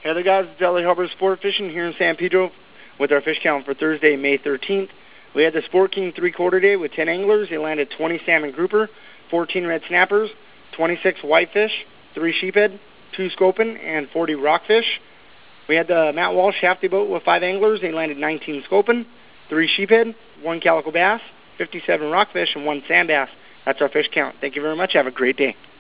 Hey there, guys. It's Ellie Hubbard Sport Fishing here in San Pedro with our fish count for Thursday, May 13th. We had the Sport King three-quarter day with 10 anglers. They landed 20 salmon grouper, 14 red snappers, 26 whitefish, 3 sheephead, 2 scopen, and 40 rockfish. We had the Matt Walsh half-day boat with 5 anglers. They landed 19 scopen, 3 sheephead, 1 calico bass, 57 rockfish, and 1 sand bass. That's our fish count. Thank you very much. Have a great day.